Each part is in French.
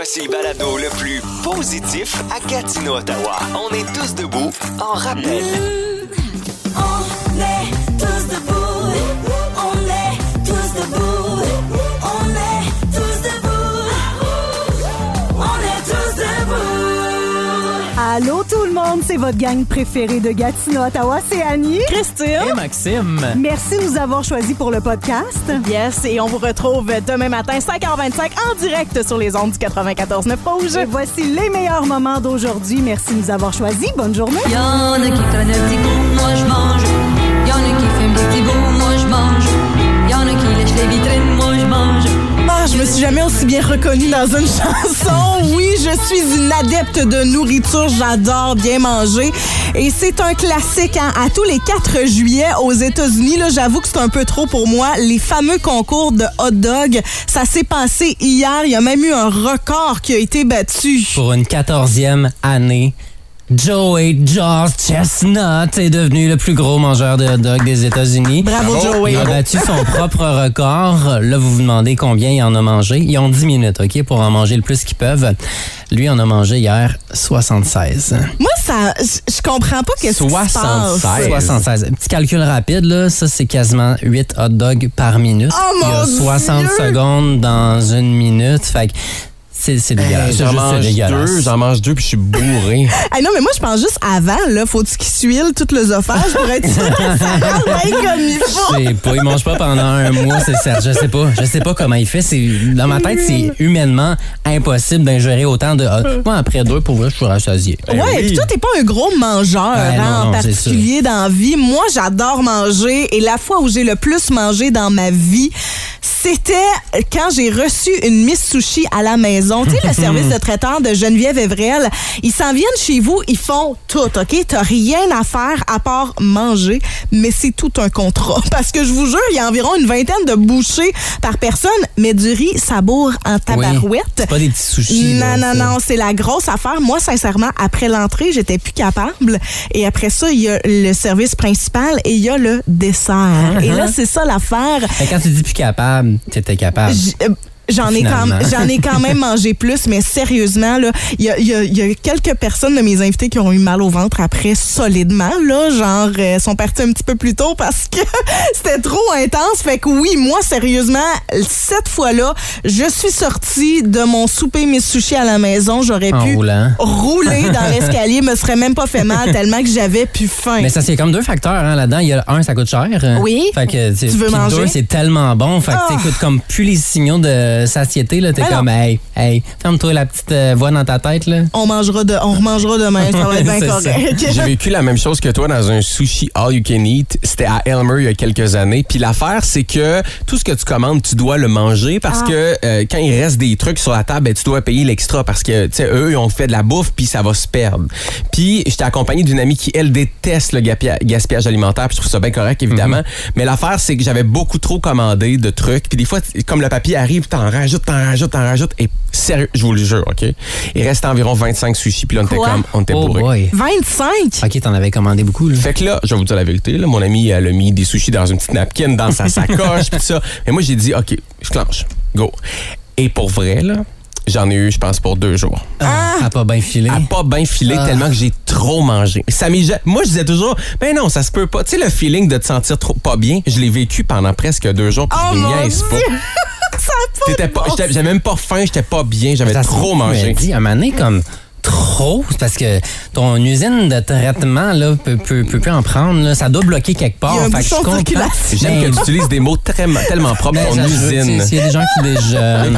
Voici le balado le plus positif à Gatineau, Ottawa. On est tous debout en rappel. On est tous debout. On est tous debout. On est tous debout. On est tous debout. Allô tout le monde, c'est votre gang préférée de Gatineau, Ottawa, c'est Annie, Christine et Maxime. Merci de nous avoir choisis pour le podcast. Yes, et on vous retrouve demain matin 5h25 en direct sur les ondes du 94.9 Rouge. Et voici les meilleurs moments d'aujourd'hui. Merci de nous avoir choisis. Bonne journée. Y'en a qui prennent un petit coup, moi je mange. Y'en a qui fument des petits bouts, moi je mange. Y'en a qui lèchent les vitrines, moi je mange. Ah, je me suis jamais aussi bien reconnue dans une chanson. Oui, je suis une adepte de nourriture. J'adore bien manger. Et c'est un classique, hein? À tous les 4 juillet aux États-Unis, là, j'avoue que c'est un peu trop pour moi. Les fameux concours de hot dog, ça s'est passé hier. Il y a même eu un record qui a été battu. Pour une 14e année, Joey George Chestnut est devenu le plus gros mangeur de hot dog des États-Unis. Bravo, Joey. Il a battu son propre record. Là, vous vous demandez combien il en a mangé. Ils ont 10 minutes, OK, pour en manger le plus qu'ils peuvent. Lui en a mangé hier 76. Moi, je comprends pas qu'est-ce qui se passe. 76. Petit calcul rapide, là, ça, c'est quasiment 8 hot dogs par minute. Oh, il y a 60 Dieu! secondes dans une minute. Fait que c'est dégueulasse. J'en mange deux puis je suis bourré. Hey, non, mais moi, je pense juste avant, là, faut-tu qu'il s'huile tout l'œsophage pour être sûr que ça rentre bien comme il faut? Je sais pas, il mange pas pendant un mois, c'est certain. Je sais pas comment il fait. Dans ma tête, c'est humainement impossible d'ingérer autant de... Moi, après 2, pour vrai, je suis rassasié. Ouais, puis toi, t'es pas un gros mangeur, non, en particulier dans la vie. Moi, j'adore manger et la fois où j'ai le plus mangé dans ma vie, c'était quand j'ai reçu une Miss Sushi à la maison. Tu sais, le service de traiteur de Geneviève Evrel, ils s'en viennent chez vous, ils font tout, OK? T'as rien à faire à part manger, mais c'est tout un contrat. Parce que je vous jure, il y a environ une 20aine de bouchées par personne, mais du riz, ça bourre en tabarouette. Oui, c'est pas des petits sushis. Non, c'est la grosse affaire. Moi, sincèrement, après l'entrée, j'étais plus capable. Et après ça, il y a le service principal et il y a le dessert. Et là, c'est ça l'affaire. Mais quand tu dis plus capable, t'étais capable. J'en ai quand même mangé plus, mais sérieusement, là, il y a quelques personnes de mes invités qui ont eu mal au ventre après solidement, là, genre, sont partis un petit peu plus tôt parce que c'était trop intense. Fait que oui, moi, sérieusement, cette fois-là, je suis sortie de mon souper Miss Sushi à la maison. J'aurais pu rouler dans l'escalier, me serait même pas fait mal tellement que j'avais plus faim. Mais ça, c'est comme 2 facteurs, hein, là-dedans. Il y a un, ça coûte cher. Oui. Fait que, tu veux manger. 2, c'est tellement bon. Fait que t'écoutes comme plus les signaux de satiété, là. T'es comme, hey, ferme-toi la petite voix dans ta tête, là. On remangera demain, ça va être bien correct. J'ai vécu la même chose que toi dans un sushi all you can eat. C'était à Elmer il y a quelques années. Puis l'affaire, c'est que tout ce que tu commandes, tu dois le manger parce que quand il reste des trucs sur la table, ben, tu dois payer l'extra parce que, tu sais, eux, ils ont fait de la bouffe puis ça va se perdre. Puis j'étais accompagné d'une amie qui, elle, déteste le gaspillage alimentaire. Puis je trouve ça bien correct, évidemment. Mais l'affaire, c'est que j'avais beaucoup trop commandé de trucs. Puis des fois, comme le papier arrive, t'en rajoutes. Et sérieux, je vous le jure, OK? Il reste environ 25 sushis. Puis là, on était bourrés. Boy. 25? OK, t'en avais commandé beaucoup, là. Fait que là, je vais vous dire la vérité, là, mon ami, elle a mis des sushis dans une petite napkin, dans sa sacoche, puis tout ça. Mais moi, j'ai dit, OK, je clenche. Go. Et pour vrai, là, j'en ai eu, je pense, pour 2 jours. Elle a pas bien filé. Elle a pas bien filé tellement que j'ai trop mangé. Moi, je disais toujours, ben non, ça se peut pas. Tu sais, le feeling de te sentir trop pas bien, je l'ai vécu pendant presque 2 jours, puis je me niaise pas. J'avais même pas faim, j'étais pas bien, j'avais trop mangé. À un moment donné, comme trop, c'est parce que ton usine de traitement là, peut plus en prendre. Là. Ça doit bloquer quelque part. Il y a un bouchon de circulation. J'aime que tu utilises des mots tellement propres pour ton usine. S'il y a des gens qui déjeunent,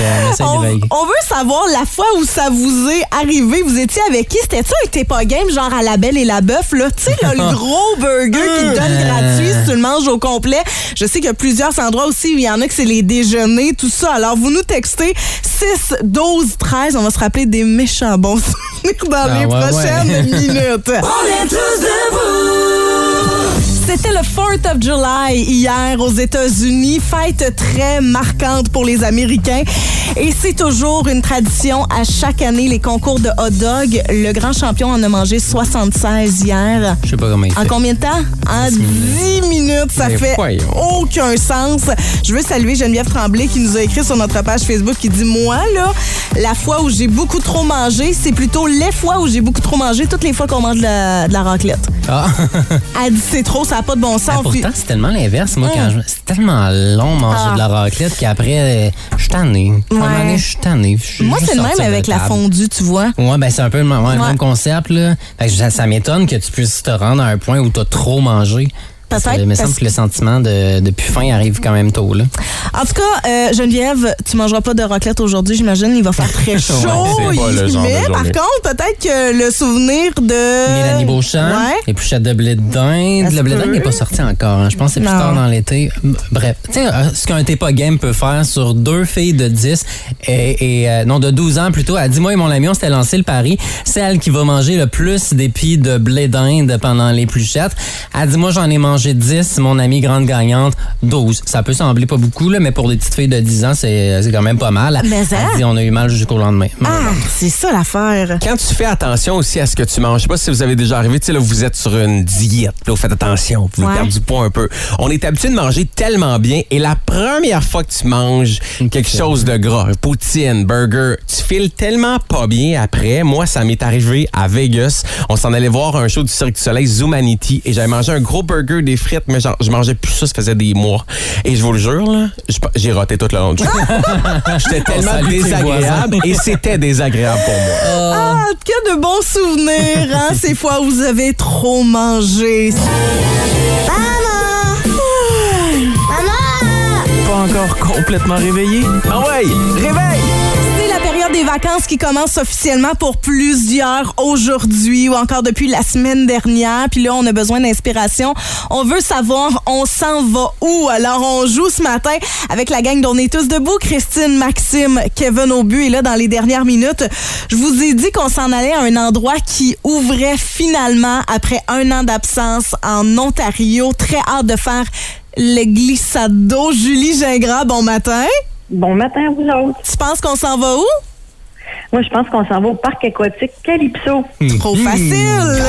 on veut savoir la fois où ça vous est arrivé. Vous étiez avec qui? C'était-tu un T'es pas game, genre à la Belle et la Bœuf? Tu sais, le gros burger qui te donne gratuit si tu le manges au complet. Je sais qu'il y a plusieurs endroits aussi où il y en a que c'est les déjeuners, tout ça. Alors, vous nous textez 6, 12, 13. On va se rappeler des méchants bons souvenirs dans les prochaines minutes. On est tous debout. C'était le 4th of July hier aux États-Unis. Fête très marquante pour les Américains. Et c'est toujours une tradition à chaque année, les concours de hot dog. Le grand champion en a mangé 76 hier. Je sais pas comment il fait. En combien de temps? En 10 minutes. Ça fait aucun sens. Je veux saluer Geneviève Tremblay qui nous a écrit sur notre page Facebook qui dit « Moi, là, la fois où j'ai beaucoup trop mangé, c'est plutôt les fois où j'ai beaucoup trop mangé, toutes les fois qu'on mange de la raclette. Ah. Elle dit c'est trop, ça n'a pas de bon sens. Pourtant, c'est tellement l'inverse. Moi, c'est tellement long manger de la raclette qu'après, je suis tanné. À un moment donné, je suis tanné. Moi, c'est le même avec la fondue, tu vois. Ouais, ben c'est un peu le même concept, là. Fait que ça m'étonne que tu puisses te rendre à un point où tu as trop mangé. Peut-être. Il me semble que le sentiment de plus faim arrive quand même tôt, là. En tout cas, Geneviève, tu mangeras pas de raclette aujourd'hui, j'imagine. Il va faire très chaud. C'est pas le genre de mais par journée. contre, peut-être que le souvenir de... Mélanie Beauchamp, les Épluchettes de blé de dinde. Le blé de dinde n'est pas sorti encore. Hein. Je pense que c'est plus tard dans l'été. Bref, tu sais, ce qu'un T'es pas game peut faire sur 2 filles de 10 non, de 12 ans plutôt. Elle dit, moi et mon ami, on s'était lancé le pari. C'est elle qui va manger le plus d'épis de blé d'inde pendant l'épluchette. Elle dit, moi, j'en ai mangé 10, mon amie grande gagnante, 12. Ça peut sembler pas beaucoup, là, mais pour des petites filles de 10 ans, c'est quand même pas mal. Mais elle dit, on a eu mal jusqu'au lendemain. C'est ça l'affaire. Quand tu fais attention aussi à ce que tu manges, je sais pas si vous avez déjà arrivé, tu sais, là, vous êtes sur une diète, là, vous faites attention, vous perdez du poids un peu. On est habitué de manger tellement bien et la première fois que tu manges quelque chose de gras, poutine, burger, tu files tellement pas bien après. Moi, ça m'est arrivé à Vegas. On s'en allait voir un show du Cirque du Soleil, Zoomanity, et j'avais mangé un gros burger, des frites, mais genre, je mangeais plus ça faisait des mois. Et je vous le jure, là, j'ai roté tout le long du show. J'étais tellement désagréable et c'était désagréable pour moi. En tout cas, de bons souvenirs, hein, ces fois où vous avez trop mangé. Maman! Pas encore complètement réveillé? Ah ouais, réveille! C'est la période des vacances qui commence officiellement pour plusieurs aujourd'hui ou encore depuis la semaine dernière. Puis là, on a besoin d'inspiration. On veut savoir, on s'en va où? Alors, on joue ce matin avec la gang d'On est tous debout. Christine, Maxime, Kevin au but. Et là, dans les dernières minutes, je vous ai dit qu'on s'en allait à un endroit qui ouvrait finalement après 1 an d'absence en Ontario. Très hâte de faire le glissado. Julie Gingras, bon matin. Bon matin à vous autres. Tu penses qu'on s'en va où? Moi, je pense qu'on s'en va au parc aquatique Calypso. Trop facile!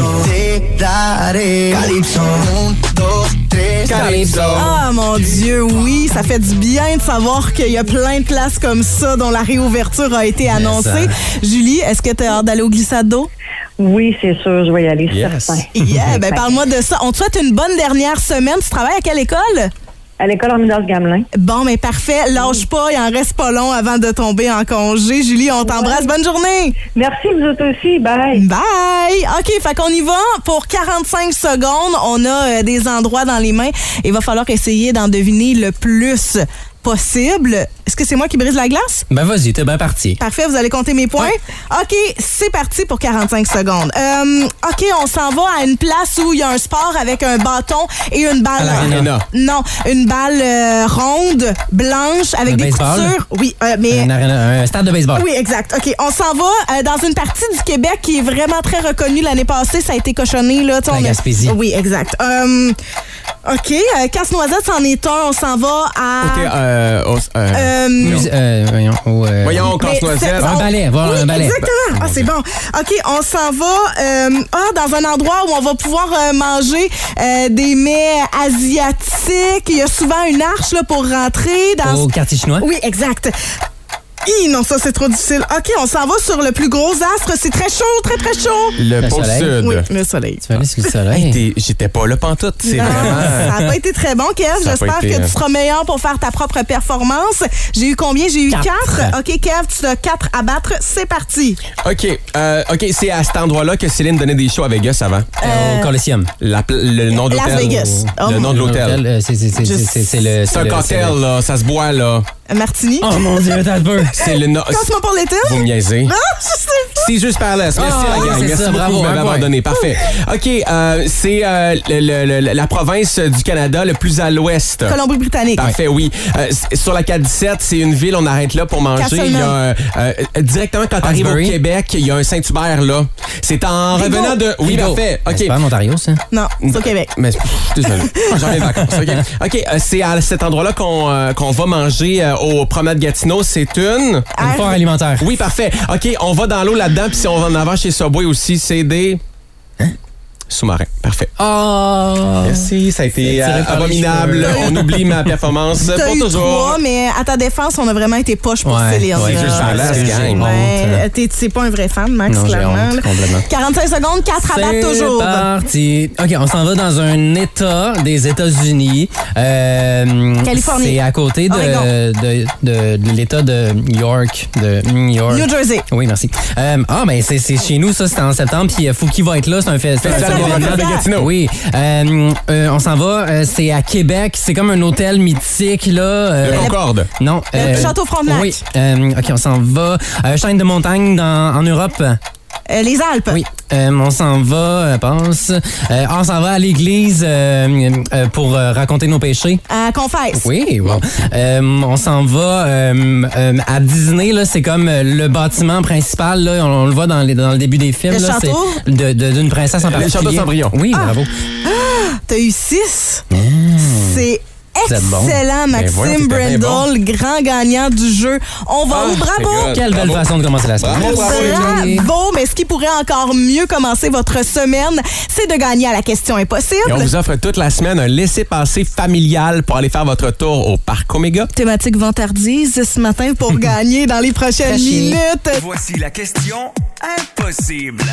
Calypso. Ah, mon Dieu, oui, ça fait du bien de savoir qu'il y a plein de places comme ça dont la réouverture a été annoncée. Julie, est-ce que tu as hâte d'aller au glissade d'eau? Oui, c'est sûr, je vais y aller, certain. Yeah, ben parle-moi de ça. On te souhaite une bonne dernière semaine. Tu travailles à quelle école? À l'école Armidas-Gamelin. Bon, mais parfait. Lâche pas, il en reste pas long avant de tomber en congé. Julie, on t'embrasse. Bonne journée. Merci, vous autres aussi. Bye. Bye. OK, fait qu'on y va pour 45 secondes. On a des endroits dans les mains. Il va falloir essayer d'en deviner le plus possible. Est-ce que c'est moi qui brise la glace? Ben vas-y, t'es bien parti. Parfait, vous allez compter mes points? Ouais. OK, c'est parti pour 45 secondes. OK, on s'en va à une place où il y a un sport avec un bâton et une balle. À l'Arena. Non, une balle ronde, blanche, avec Un des baseball? coutures. Oui, mais... Un stade de baseball. Oui, exact. OK, on s'en va dans une partie du Québec qui est vraiment très reconnue. L'année passée, ça a été cochonné. Là, La Gaspésie. Oui, exact. OK, Casse-Noisette, c'en est un. On s'en va à... Voyons, Casse-Noisette. Un balai, voir oui, un balai. Exactement. Ah, c'est bon. OK, on s'en va dans un endroit où on va pouvoir manger des mets asiatiques. Il y a souvent une arche là, pour rentrer. Au quartier chinois? Oui, exact. Non, ça, c'est trop difficile. OK, on s'en va sur le plus gros astre. C'est très chaud, très, très chaud. Le pôle soleil. sud. Oui, le soleil. Tu vas aller sur le soleil. J'étais pas là pantoute. C'est Non, vraiment... ça n'a pas été très bon, Kev. Ça a J'espère pas été, que tu seras meilleur pour faire ta propre performance. J'ai eu combien? J'ai eu 4. OK, Kev, tu as 4 à battre. C'est parti. OK, c'est à cet endroit-là que Céline donnait des shows à Vegas avant. Au Coliseum. Le nom de l'hôtel. Las Vegas. Le nom de l'hôtel. C'est un cocktail, là. Ça se boit, là. Martini. Oh mon Dieu, t'as peu. C'est le nom. Cosmopolitan. Vous me niaisez. Non, je sais pas. C'est juste par là. Merci la gang. c'est Merci ça, beaucoup, bravo, vous m'avez un point. abandonné. Parfait. OK, c'est la province du Canada le plus à l'ouest. Colombie-Britannique. Parfait, oui. Sur la 417, c'est une ville, on arrête là pour manger. Il y a, directement quand tu arrives au Hawkesbury. Québec, il y a un Saint-Hubert là. C'est en Rigaud. revenant de... Oui, Rigaud. parfait. Mais OK. C'est pas en Ontario, ça? Non, c'est au Québec. Mais désolé. J'en ai des vacances. OK, c'est à cet endroit-là qu'on va manger au Promenade Gatineau. C'est une... Une foire alimentaire. Oui, parfait. OK, on va dans l'eau là-dedans, puis si on va en avant chez Subway aussi, c'est des... sous-marin. Parfait. Oh! Merci, ça a été tiré par les abominable. cheveux. On oublie ma performance T'as pour eu toujours. 3, mais à ta défense, on a vraiment été poche pour Céline. Ouais, juste là. balance, gang. Ouais, t'es pas un vrai fan, Max, Non, j'ai clairement. honte, complètement. 45 secondes, 4 à battre toujours. C'est parti. OK, on s'en va dans un État des États-Unis. Californie. C'est à côté de l'État de York. New York. New Jersey. Oui, merci. C'est chez nous, ça, c'était en septembre. Puis Fouki va être là. C'est un Festival événement de Gatineau. Oui. On s'en va. C'est à Québec. C'est comme un hôtel mythique, là. Le Concorde. Non. Le Château Frontenac. Oui. OK, on s'en va. Chaîne de montagne en Europe. Les Alpes. Oui. On s'en va, on s'en va à l'église pour raconter nos péchés. Confesse. Oui, bon. On s'en va à Disney, là, c'est comme le bâtiment principal, là, on le voit dans le début des films. Le là, château? C'est d'une princesse en particulier. Le château Cendrillon. Oui, bravo. T'as eu 6. C'est bon. excellent, Maxime Brindle, grand gagnant du jeu. On va où? Bravo! Quelle belle façon de commencer la semaine. Bravo! Mais ce qui pourrait encore mieux commencer votre semaine, c'est de gagner à la question impossible. Et on vous offre toute la semaine un laissez-passer familial pour aller faire votre tour au Parc Omega. Thématique vantardise ce matin pour gagner dans les prochaines minutes. Voici la question impossible.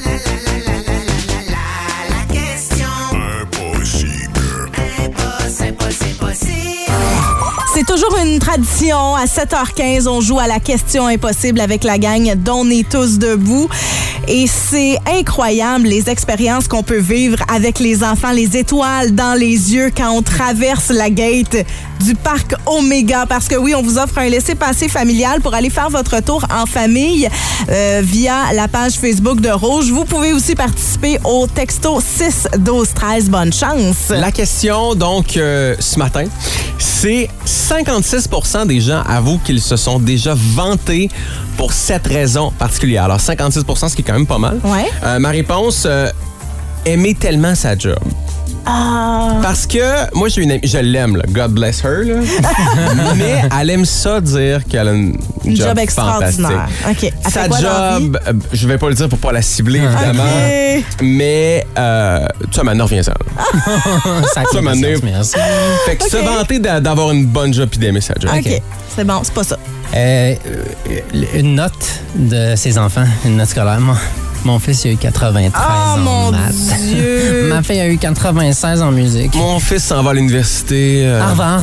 C'est toujours une tradition. À 7h15, on joue à la question impossible avec la gang dont on est tous debout. Et c'est incroyable les expériences qu'on peut vivre avec les enfants, les étoiles dans les yeux quand on traverse la gate du Parc Omega. Parce que oui, on vous offre un laissez-passer familial pour aller faire votre tour en famille via la page Facebook de Rouge. Vous pouvez aussi participer au texto 6 12 13. Bonne chance. La question, donc, ce matin, c'est 56% des gens avouent qu'ils se sont déjà vantés pour cette raison particulière. Alors, 56%, ce qui est quand même pas mal. Ouais. Ma réponse, aimer tellement sa job. Parce que moi, j'ai une amie, je l'aime, là, God bless her, là. Mais elle aime ça dire qu'elle a une job extraordinaire. fantastique. OK. Sa job, je vais pas le dire pour pas la cibler, évidemment. OK. Mais, tu vois, maintenant, reviens-ça. Ça maintenant. merci. Fait que se vanter d'avoir une bonne job et d'aimer sa job. OK. C'est bon, c'est pas ça. Une note de ses enfants, une note scolaire. Mon fils, il a eu 93 en mon maths. Dieu! Ma fille a eu 96 en musique. Mon fils s'en va à l'université. Harvard.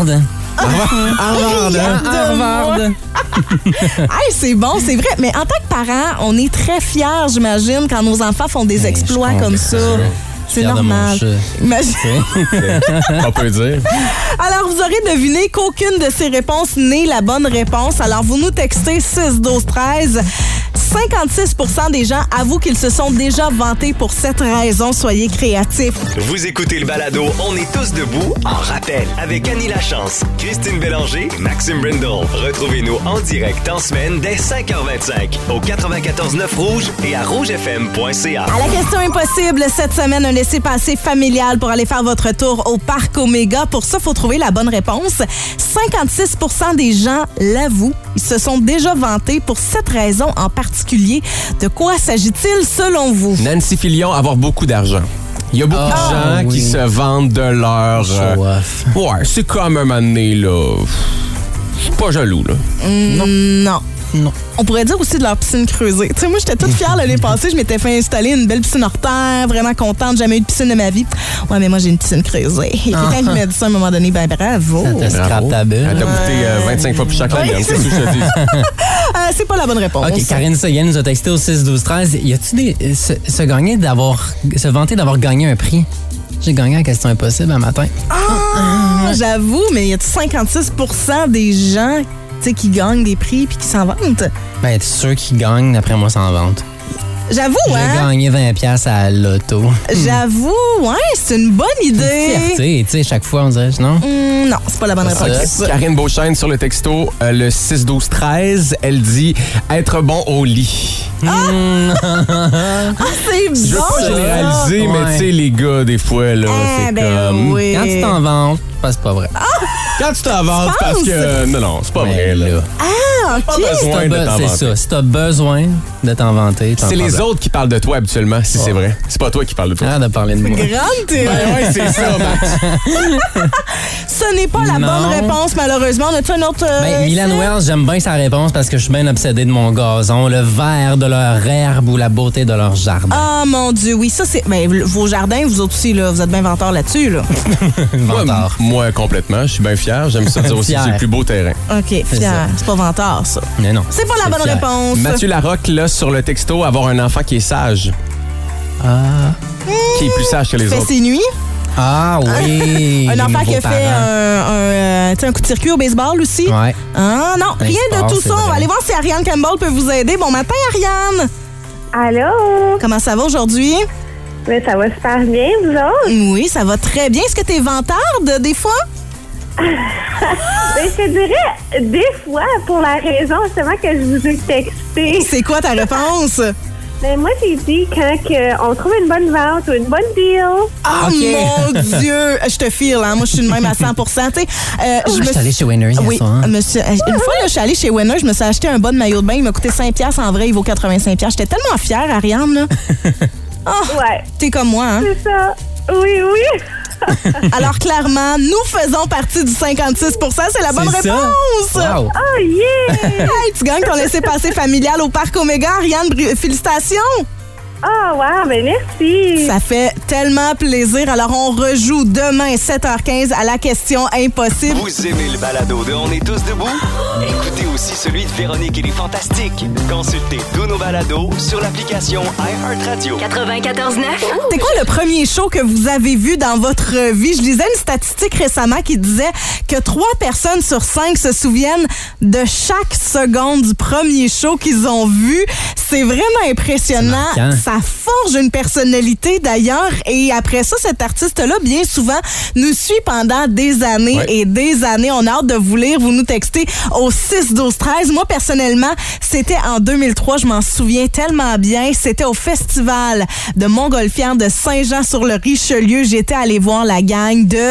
Harvard. Hey, c'est bon, c'est vrai. Mais en tant que parent, on est très fiers, j'imagine, quand nos enfants font des exploits comme ça. C'est normal. Imagine. On peut dire. Alors, vous aurez deviné qu'aucune de ces réponses n'est la bonne réponse. Alors, vous nous textez 6 12 13. 56% des gens avouent qu'ils se sont déjà vantés pour cette raison. Soyez créatifs. Vous écoutez le balado On est tous debout en rappel avec Annie Lachance, Christine Bélanger et Maxime Brindle. Retrouvez-nous en direct en semaine dès 5h25 au 94.9 Rouge et à rougefm.ca. À la question impossible, cette semaine, un laissez-passer familial pour aller faire votre tour au Parc Omega. Pour ça, il faut trouver la bonne réponse. 56% des gens l'avouent. Ils se sont déjà vantés pour cette raison en particulier. De quoi s'agit-il selon vous? Nancy Filion, avoir beaucoup d'argent. Il y a beaucoup de gens qui se vantent de leur... ouais, c'est comme un moment donné, là. Je suis pas jaloux, là. Non. On pourrait dire aussi de leur piscine creusée. Tu sais, moi, j'étais toute fière l'année passée. Je m'étais fait installer une belle piscine hors terre, vraiment contente. Jamais eu de piscine de ma vie. Ouais, mais moi, j'ai une piscine creusée. Et quelqu'un qui m'a dit ça à un moment donné, ben bravo. Ça te scrape ta bulle. Elle t'a coûté 25 fois plus cher que la mienne. C'est ce que je te dis. C'est pas la bonne réponse. OK, Karine Seguin nous a texté au 6-12-13. Y a-tu se vanter d'avoir gagné un prix? J'ai gagné la question impossible un matin. J'avoue, mais y a 56% des gens qui gagnent des prix puis qui s'en vantent? Ben, ceux qui gagnent, d'après moi, s'en vantent. J'avoue, J'ai gagné 20$ à l'auto. J'avoue, ouais, c'est une bonne idée. Fierté, tu sais, chaque fois, on dirait, non? Non, c'est pas la bonne réponse. Karine Beauchesne sur le texto, le 6-12-13, elle dit être bon au lit. C'est bon. Je veux pas généraliser, mais tu sais, les gars, des fois, là, c'est comme... Oui. Quand tu t'en vantes, c'est pas vrai. Quand tu t'en vantes, parce que... Non, c'est pas vrai, là. Pas OK. besoin de t'en C'est vanter. ça. Si t'as besoin de t'en vanter, t'en C'est les problème. autres qui parlent de toi habituellement, si c'est vrai. C'est pas toi qui parles de toi. Arrête de parler de moi. Grande théorie. Ouais, c'est ça, Max. Ce n'est pas la Non. bonne réponse, malheureusement. On a-tu un autre... Ben, Milan essai? Wells, j'aime bien sa réponse parce que je suis bien obsédé de mon gazon, le vert de leur herbe ou la beauté de leur jardin. Ah, mon Dieu, oui, ça, c'est... Ben, vos jardins, vous autres aussi, là, vous êtes bien inventeurs là-dessus, là. Vantard. Moi, complètement. Je suis bien fier. J'aime ça dire aussi que Fier. c'est le plus beau terrain. OK, fier. ça. C'est pas vantard, ça. Mais non. C'est pas la C'est bonne fier. réponse. Mathieu Larocque, là, sur le texto, avoir un enfant qui est sage. Qui est plus sage que les Fait autres. ses nuits. Ah oui. Un les enfant qui nouveaux a fait parents. tu sais, un coup de circuit au baseball aussi. Ouais. Ah non, Un rien de sport, tout c'est ça. On va vrai. aller voir si Ariane Campbell peut vous aider. Bon matin, Ariane. Allô? Comment ça va aujourd'hui? Mais ça va super bien, vous autres? Oui, ça va très bien. Est-ce que t'es vantarde des fois? Ben, je te dirais, des fois, pour la raison justement que je vous ai texté. C'est quoi ta réponse? Ben, moi, j'ai dit quand on trouve une bonne vente ou une bonne deal. Ah, OK. mon Dieu! Je te file, hein? Moi, je suis de même à 100 tu sais. Je suis allée chez Winners hier Oui, soir. une fois, là, je suis allée chez Winner, je me suis acheté un bon maillot de bain. Il m'a coûté 5$. En vrai, il vaut 85$. J'étais tellement fière, Ariane. Là. Oh, Ouais, t'es comme moi, hein? c'est ça. Oui, oui. Alors, clairement, nous faisons partie du 56 c'est la bonne C'est ça? réponse! Wow. Oh, yeah! Hey, tu gagnes ton laissez-passer familial au Parc Omega. Ariane, félicitations! Oh, wow, ben merci. Ça fait tellement plaisir. Alors, on rejoue demain, 7h15, à la question impossible. Vous aimez le balado de On est tous debout? Écoutez aussi celui de Véronique et les Fantastiques. Consultez tous nos balados sur l'application iHeartRadio. 94.9. C'est quoi le premier show que vous avez vu dans votre vie? Je lisais une statistique récemment qui disait que 3 personnes sur 5 se souviennent de chaque seconde du premier show qu'ils ont vu. C'est vraiment impressionnant. C'est marquant. Ça forge une personnalité d'ailleurs. Et après ça, cet artiste-là, bien souvent, nous suit pendant des années Ouais. et des années. On a hâte de vous lire. Vous nous textez au 6-12-13. Moi, personnellement, c'était en 2003. Je m'en souviens tellement bien. C'était au festival de Montgolfière de Saint-Jean-sur-le-Richelieu. J'étais allée voir la gang de...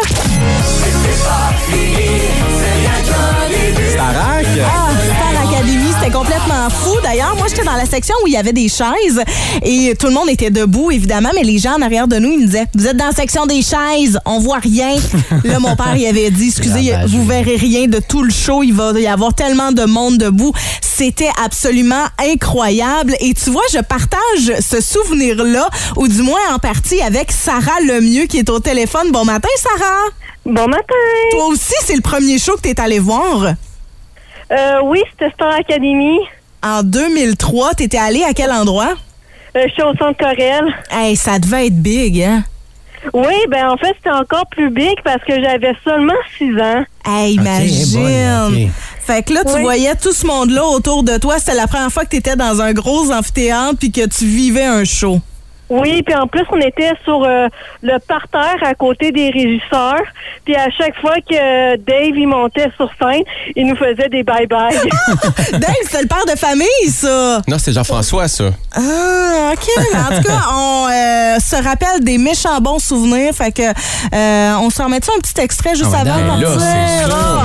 Starac? Ah, Star Academy, c'était complètement fou. D'ailleurs, moi, j'étais dans la section où il y avait des chaises et tout le monde était debout, évidemment, mais les gens en arrière de nous, ils nous disaient « Vous êtes dans la section des chaises, on voit rien. » Là, mon père, il avait dit « Excusez, Ravagé. vous verrez rien de tout le show, il va y avoir tellement de monde debout. » C'était absolument incroyable. Et tu vois, je partage ce souvenir-là, ou du moins en partie avec Sarah Lemieux qui est au téléphone. Bon matin, Sarah. Bon matin. Toi aussi, c'est le premier show que tu es allée voir. Oui, c'était Star Academy. En 2003, t'étais allé à quel endroit? Je suis au Centre Corel. Hey, ça devait être big, hein? Oui, ben en fait, c'était encore plus big parce que j'avais seulement 6 ans. Hey, imagine! bonne, ok. Fait que là, tu Oui. voyais tout ce monde-là autour de toi. C'était la première fois que t'étais dans un gros amphithéâtre puis que tu vivais un show. Oui, puis en plus, on était sur le parterre à côté des régisseurs. Puis à chaque fois que Dave y montait sur scène, il nous faisait des bye-bye. Dave, c'est le père de famille, ça! Non, c'est Jean-François, ça. Ah, OK. En tout cas, on se rappelle des méchants bons souvenirs. Fait que on se remet un petit extrait juste Ah, avant de ben là, partir? c'est sûr. Ah.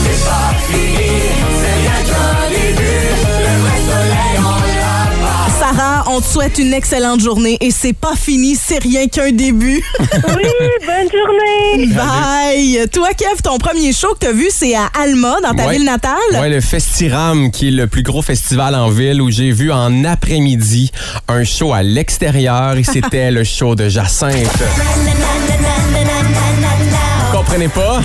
Sarah, on te souhaite une excellente journée et c'est pas fini, c'est rien qu'un début. Oui, bonne journée! Bye! Toi, Kev, ton premier show que t'as vu, c'est à Alma, dans ta Ouais. ville natale? Ouais, le Festiram, qui est le plus gros festival en ville, où j'ai vu en après-midi un show à l'extérieur et c'était le show de Jacinthe. Vous comprenez pas?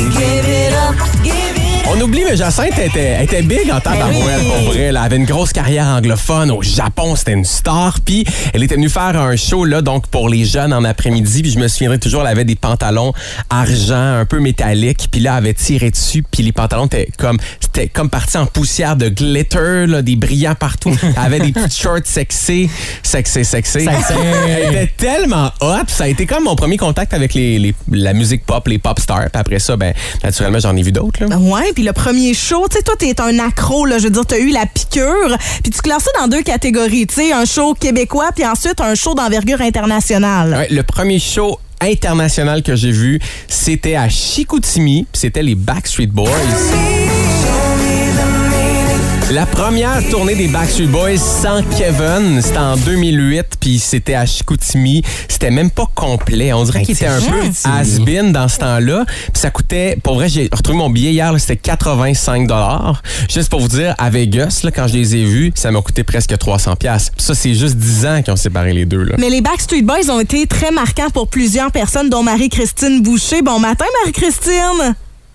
On oublie, mais Jacinthe était big en tabarouette, pour vrai. Là. Elle avait une grosse carrière anglophone. Au Japon, c'était une star. Puis, elle était venue faire un show, là, donc, pour les jeunes en après-midi. Puis, je me souviendrai toujours, elle avait des pantalons argent, un peu métalliques. Puis là, elle avait tiré dessus. Puis, les pantalons c'était comme partis en poussière de glitter, là, des brillants partout. Elle avait des petites shorts sexy. Elle était tellement hot. Ça a été comme mon premier contact avec la musique pop, les pop stars. Puis après ça, ben, naturellement, j'en ai vu d'autres, là. Ouais, puis le premier show, tu sais, toi, t'es un accro, là, je veux dire, t'as eu la piqûre, puis tu classes ça dans 2 catégories, tu sais, un show québécois, puis ensuite un show d'envergure internationale. Ouais, le premier show international que j'ai vu, c'était à Chicoutimi, puis c'était les Backstreet Boys. La première tournée des Backstreet Boys sans Kevin, c'était en 2008, puis c'était à Chicoutimi. C'était même pas complet. On dirait qu'il était un peu has-been dans ce temps-là. Puis ça coûtait, pour vrai, j'ai retrouvé mon billet hier, là, c'était 85 $. Juste pour vous dire, à Vegas, là, quand je les ai vus, ça m'a coûté presque 300 $. Ça, c'est juste 10 ans qu'ils ont séparé les deux. Là. Mais les Backstreet Boys ont été très marquants pour plusieurs personnes, dont Marie-Christine Boucher. Bon matin, Marie-Christine!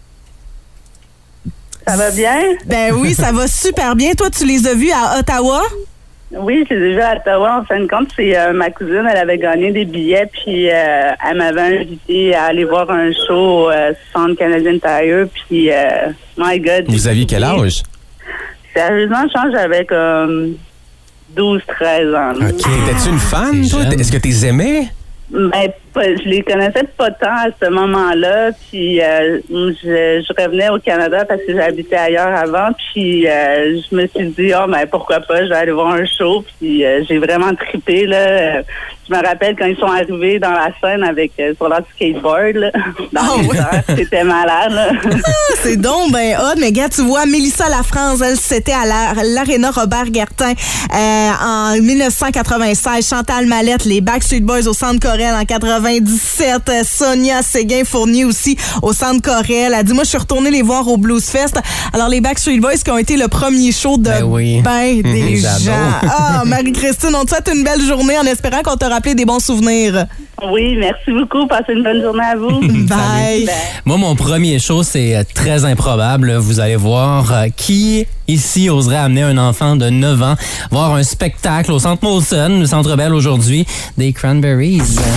Ça va bien? Ben oui, ça va super bien. Toi, tu les as vus à Ottawa? Oui, je les ai vus à Ottawa. En fin de compte, c'est ma cousine, elle avait gagné des billets, puis elle m'avait invité à aller voir un show au Centre Canadian Tire, puis my God. Vous aviez quel âge? Sérieusement, je pense que j'avais comme 12-13 ans. OK. T'es-tu une fan, toi? Est-ce que tu les aimais? Ben, je les connaissais pas tant à ce moment-là, puis je revenais au Canada parce que j'habitais ailleurs avant, puis je me suis dit, pourquoi pas, je vais aller voir un show, puis j'ai vraiment trippé, là. Je me rappelle quand ils sont arrivés dans la scène avec sur leur skateboard, là, dans les airs, c'était malade, là. C'est donc ben hot, mais gars, tu vois, Mélissa Lafrance, elle, c'était à l'Aréna Robert Gartin en 1996, Chantal Mallette, les Backstreet Boys au Centre Corel en 97, Sonia Séguin-Fournier aussi au Centre Corel. Elle dit, moi, je suis retournée les voir au Blues Fest. Alors, les Backstreet Boys qui ont été le premier show de des gens. Marie-Christine, on te souhaite une belle journée en espérant qu'on t'a rappelé des bons souvenirs. Oui, merci beaucoup. Passez une bonne journée à vous. Bye. Moi, mon premier show, c'est très improbable. Vous allez voir qui ici oserait amener un enfant de 9 ans voir un spectacle au Centre Molson, le Centre Bell aujourd'hui, des Cranberries.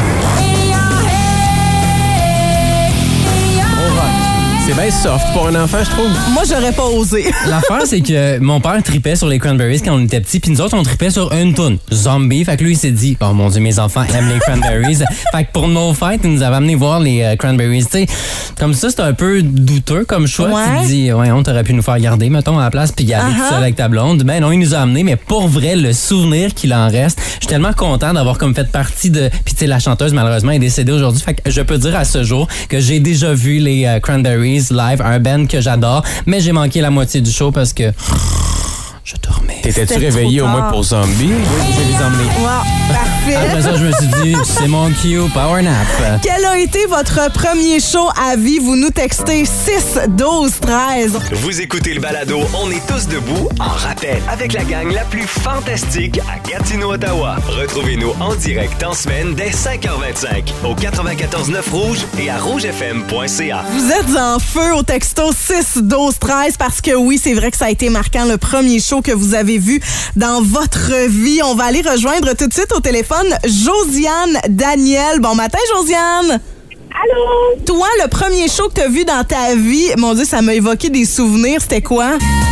C'est bien soft pour un enfant, je trouve. Moi, j'aurais pas osé. L'affaire, c'est que mon père tripait sur les Cranberries quand on était petits, puis nous autres, on tripait sur une toune, Zombie. Fait que lui, il s'est dit, oh mon Dieu, mes enfants aiment les Cranberries. Fait que pour nos fêtes, il nous avait amené voir les Cranberries. Tu sais, comme ça, c'est un peu douteux comme choix. Ouais. Tu te dis, on t'aurait pu nous faire garder, mettons, à la place, puis y aller tout seul avec ta blonde. Ben non, il nous a amenés, mais pour vrai, le souvenir qu'il en reste, je suis tellement content d'avoir comme fait partie de... Puis tu sais, la chanteuse, malheureusement, est décédée aujourd'hui. Fait que je peux dire à ce jour que j'ai déjà vu les Cranberries live, un band que j'adore, mais j'ai manqué la moitié du show parce que je dormais. T'étais-tu réveillé au moins pour Zombie? Oui, j'ai vu Zombie. Wow, parfait. Après ça, je me suis dit, c'est mon cue, power nap. Quel a été votre premier show à vie? Vous nous textez 6 12 13. Vous écoutez le balado On est tous debout en rappel avec la gang la plus fantastique à Gatineau, Ottawa. Retrouvez-nous en direct en semaine dès 5h25 au 94.9 Rouge et à rougefm.ca. Vous êtes en feu au texto 6 12 13 parce que oui, c'est vrai que ça a été marquant, le premier show que vous avez vu dans votre vie. On va aller rejoindre tout de suite au téléphone Josiane Daniel. Bon matin, Josiane. Allô? Toi, le premier show que tu as vu dans ta vie, mon Dieu, ça m'a évoqué des souvenirs. C'était quoi?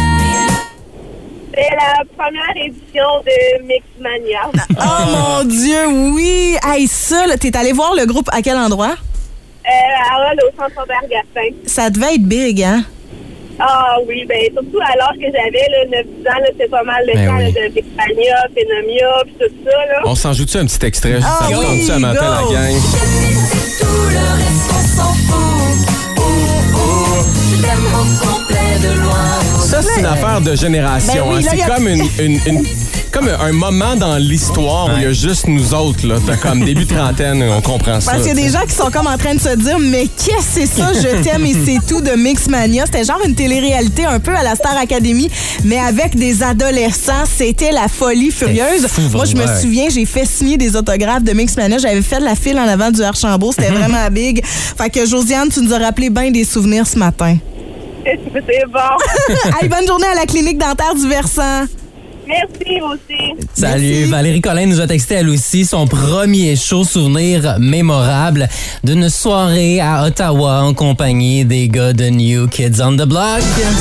C'est la première édition de Mixmania. Oh mon Dieu, oui! Hey, ça, là, t'es allé voir le groupe à quel endroit? Au Centre Robert Gartin. Ça devait être big, hein? Ah oui, ben surtout à l'âge que j'avais, 9-10 ans, là, c'était pas mal le temps là, de Mixmania, Phénomia, puis tout ça. Là. On s'en joue-tu un petit extrait? Ah, Ça me tente ça matin, la gang? C'est tout le reste, on s'en fout. Je t'aime au complet de loin. Ça, c'est une affaire de génération. Ben oui, là, c'est comme comme un moment dans l'histoire où il y a juste nous autres. Là. T'as comme début trentaine, on comprend ça. Parce qu'il y a des gens qui sont comme en train de se dire, mais qu'est-ce que c'est ça, Je t'aime et c'est tout de Mixmania. C'était genre une télé-réalité un peu à la Star Academy, mais avec des adolescents. C'était la folie furieuse. Moi, je me souviens, j'ai fait signer des autographes de Mixmania. J'avais fait de la file en avant du Archambault. C'était vraiment big. Fait que Josiane, tu nous as rappelé bien des souvenirs ce matin. C'est bon. Hey, bonne journée à la clinique dentaire du Versant. Merci, vous aussi. Salut, Merci. Valérie Collin nous a texté elle aussi son premier show souvenir mémorable d'une soirée à Ottawa en compagnie des gars de New Kids on the Block.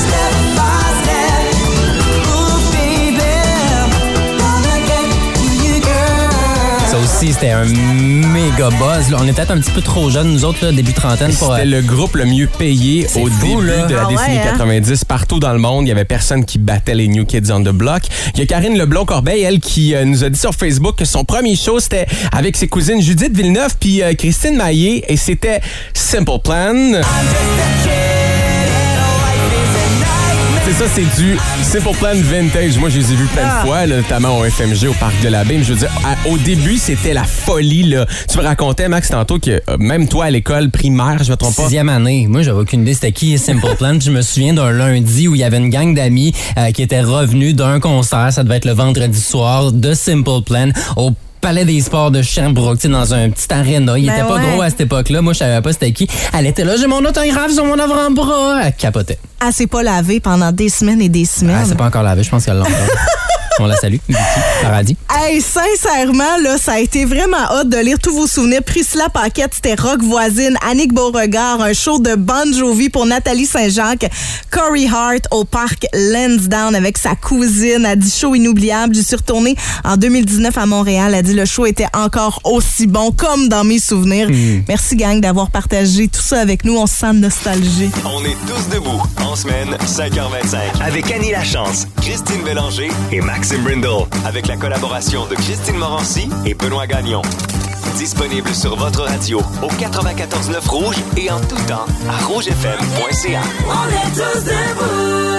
Ça aussi, c'était un méga buzz. Là, on était peut-être un petit peu trop jeunes, nous autres, là, début trentaine. C'était le groupe le mieux payé au début de la décennie 90. Partout dans le monde, il y avait personne qui battait les New Kids on the Block. Il y a Karine Leblond-Corbeil, elle, qui nous a dit sur Facebook que son premier show, c'était avec ses cousines Judith Villeneuve puis Christine Maillé, et c'était Simple Plan. c'est ça, c'est du Simple Plan vintage. Moi, je les ai vus plein de fois, là, notamment au FMG, au Parc de la Baie. Mais je veux dire, au début, c'était la folie, là. Tu me racontais, Max, tantôt que même toi, à l'école primaire, je me trompe pas. 6e année. Moi, j'avais aucune idée c'était qui Simple Plan. Je me souviens d'un lundi où il y avait une gang d'amis qui étaient revenus d'un concert. Ça devait être le vendredi soir de Simple Plan au Palais des Sports de Sherbrooke, dans un petit aréna. Il était pas gros à cette époque-là. Moi, je savais pas c'était qui. Elle était là, j'ai mon autographe sur mon avant-bras. Elle capotait. Elle s'est pas lavée pendant des semaines et des semaines. Elle s'est pas encore lavée. Je pense qu'elle l'a encore. On la salue, Vicky Paradis. Hey, sincèrement, là, ça a été vraiment hot de lire tous vos souvenirs. Priscilla Paquette, c'était Rock Voisine. Annick Beauregard, un show de Bon Jovi pour Nathalie Saint-Jacques. Corey Hart au parc Lansdowne avec sa cousine. Elle dit show inoubliable. J'y suis retournée en 2019 à Montréal. Elle dit le show était encore aussi bon comme dans mes souvenirs. Merci, gang, d'avoir partagé tout ça avec nous. On se sent nostalgique. On est tous debout en semaine, 5h25. Avec Annie Lachance, Christine Bélanger et Maxime Brindle. Avec la collaboration de Christine Morancy et Benoît Gagnon. Disponible sur votre radio au 94.9 Rouge et en tout temps à rougefm.ca. On est tous debout.